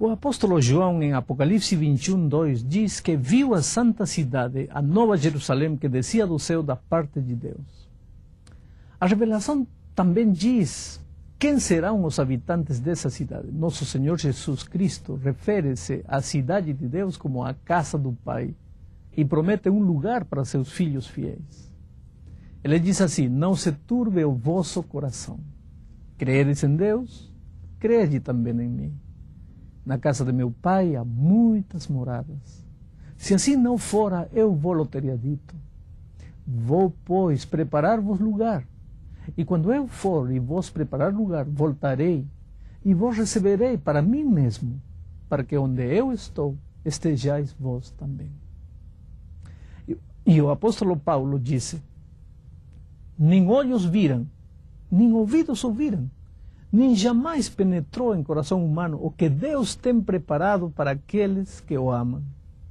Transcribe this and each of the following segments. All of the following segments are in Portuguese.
O apóstolo João, em Apocalipse 21:2, diz que viu a santa cidade, a nova Jerusalém, que descia do céu da parte de Deus. A revelação também diz quem serão os habitantes dessa cidade. Nosso Senhor Jesus Cristo refere-se à cidade de Deus como a casa do Pai e promete um lugar para seus filhos fiéis. Ele diz assim: não se turbe o vosso coração. Credes em Deus, crede também em mim. Na casa de meu Pai há muitas moradas. Se assim não fora, eu vou-lo teria dito. Vou, pois, preparar-vos lugar. E quando eu for e vos preparar lugar, voltarei e vos receberei para mim mesmo, para que onde eu estou, estejais vós também. E o apóstolo Paulo disse: nem olhos viram, nem ouvidos ouviram, nem jamais penetrou em coração humano o que Deus tem preparado para aqueles que o amam.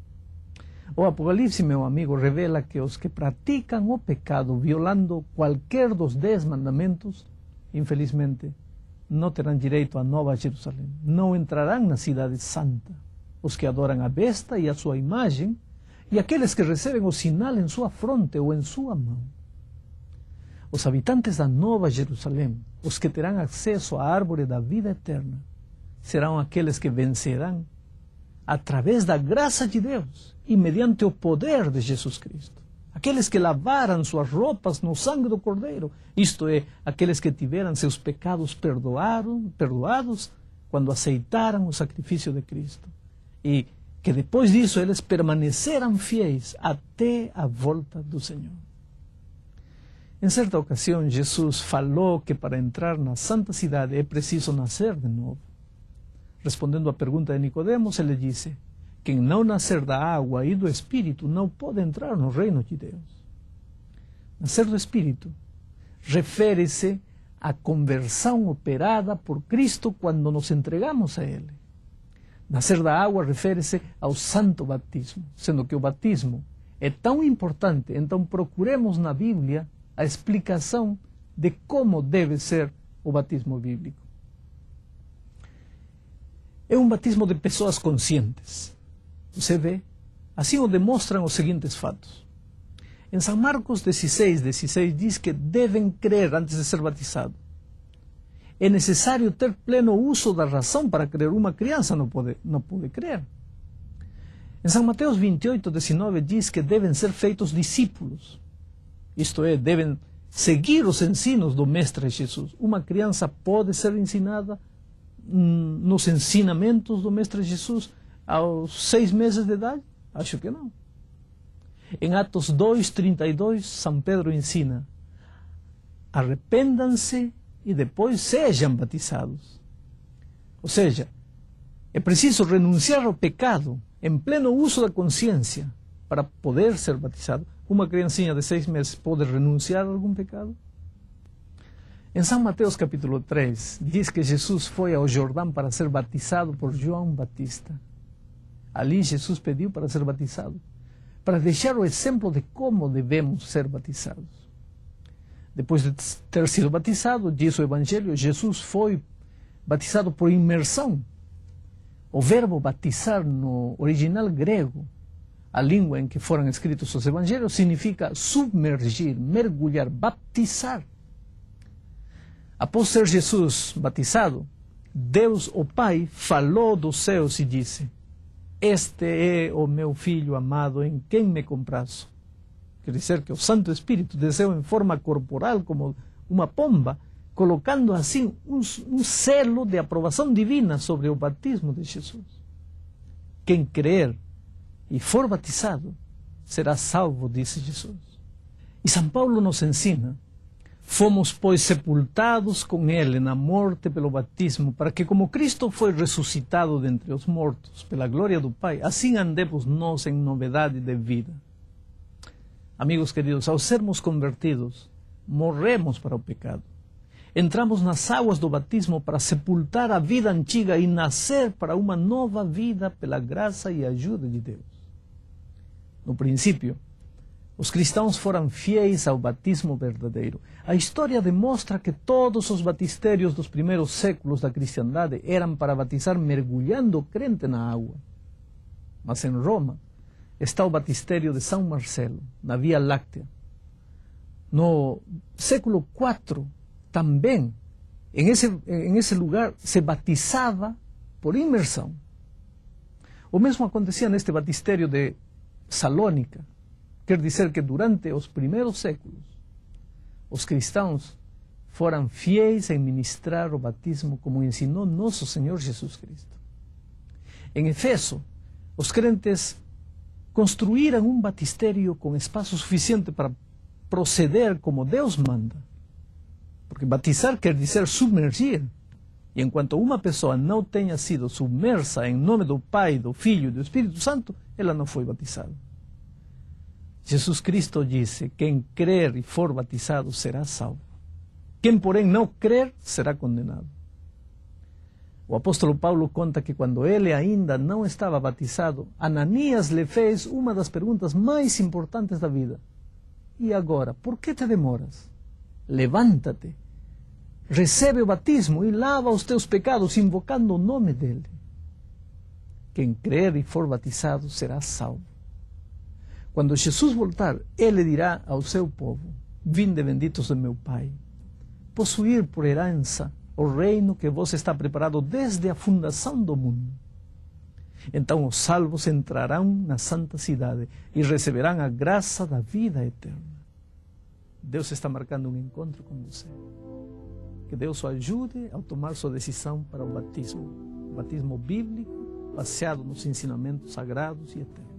O Apocalipse, meu amigo, revela que os que praticam o pecado, violando qualquer dos 10 mandamentos, infelizmente, não terão direito à Nova Jerusalém. Não entrarão na cidade santa. Os que adoram a besta e a sua imagem, e aqueles que recebem o sinal em sua fronte ou em sua mão. Os habitantes da Nova Jerusalém, os que terão acesso à árvore da vida eterna, serão aqueles que vencerão através da graça de Deus e mediante o poder de Jesus Cristo. Aqueles que lavaram suas roupas no sangue do Cordeiro, isto é, aqueles que tiveram seus pecados perdoados quando aceitaram o sacrifício de Cristo. E que depois disso eles permaneceram fiéis até a volta do Senhor. Em certa ocasião, Jesus falou que para entrar na santa cidade é preciso nascer de novo. Respondendo à pergunta de Nicodemos, ele disse: quem não nascer da água e do Espírito não pode entrar no reino de Deus. Nascer do Espírito refere-se à conversão operada por Cristo quando nos entregamos a Ele. Nascer da água refere-se ao santo batismo, sendo que o batismo é tão importante, então procuremos na Bíblia a explicação de como deve ser o batismo bíblico. É um batismo de pessoas conscientes. Você vê? Assim o demonstram os seguintes fatos. Em São Marcos 16:16 diz que devem crer antes de ser batizado. É necessário ter pleno uso da razão para crer. Uma criança não pode crer. Em São Mateus 28:19 diz que devem ser feitos discípulos. Isto é, devem seguir os ensinos do Mestre Jesus. Uma criança pode ser ensinada nos ensinamentos do Mestre Jesus aos 6 meses de idade? Acho que não. Em Atos 2:32, São Pedro ensina: arrependam-se e depois sejam batizados. Ou seja, é preciso renunciar ao pecado em pleno uso da consciência para poder ser batizado. Uma criancinha de 6 meses pode renunciar a algum pecado? Em São Mateus capítulo 3, diz que Jesus foi ao Jordão para ser batizado por João Batista. Ali Jesus pediu para ser batizado, para deixar o exemplo de como devemos ser batizados. Depois de ter sido batizado, diz o Evangelho, Jesus foi batizado por imersão. O verbo batizar no original grego, a língua em que foram escritos os Evangelhos, significa submergir, mergulhar, baptizar. Após ser Jesus batizado, Deus, o Pai, falou dos céus e disse: este é o meu Filho amado em quem me comprazo. Quer dizer que o Santo Espírito desceu em forma corporal como uma pomba, colocando assim um selo de aprovação divina sobre o batismo de Jesus. Quem crer e for batizado será salvo, disse Jesus. E São Paulo nos ensina: fomos, pois, sepultados com Ele na morte pelo batismo, para que, como Cristo foi ressuscitado dentre os mortos pela glória do Pai, assim andemos nós em novidade de vida. Amigos queridos, ao sermos convertidos, morremos para o pecado. Entramos nas águas do batismo para sepultar a vida antiga e nascer para uma nova vida pela graça e ajuda de Deus. No princípio, Os cristãos foram fiéis ao batismo verdadeiro. A história demonstra que todos os batisterios dos primeiros séculos da cristiandade eram para batizar mergulhando o crente na água. Mas em Roma está o batistério de São Marcelo, na Via Láctea. No século IV, também, em esse lugar, se batizava por imersão. O mesmo acontecia neste batistério de Salónica. Quer dizer que durante os primeiros séculos, os cristãos foram fiéis em ministrar o batismo como ensinou nosso Senhor Jesus Cristo. Em Efeso, os crentes construíram um batistério com espaço suficiente para proceder como Deus manda. Porque batizar quer dizer submergir. E enquanto uma pessoa não tenha sido submersa em nome do Pai, do Filho e do Espírito Santo, ela não foi batizada. Jesus Cristo disse: quem crer e for batizado será salvo. Quem, porém, não crer será condenado. O apóstolo Paulo conta que quando ele ainda não estava batizado, Ananias lhe fez uma das perguntas mais importantes da vida. E agora, por que te demoras? Levanta-te, recebe o batismo e lava os teus pecados, invocando o nome dele. Quem crer e for batizado será salvo. Quando Jesus voltar, ele dirá ao seu povo: vinde benditos de meu Pai, possuir por herança o reino que vos está preparado desde a fundação do mundo. Então os salvos entrarão na santa cidade e receberão a graça da vida eterna. Deus está marcando um encontro com você. Que Deus o ajude a tomar sua decisão para o batismo bíblico, baseado nos ensinamentos sagrados e eternos.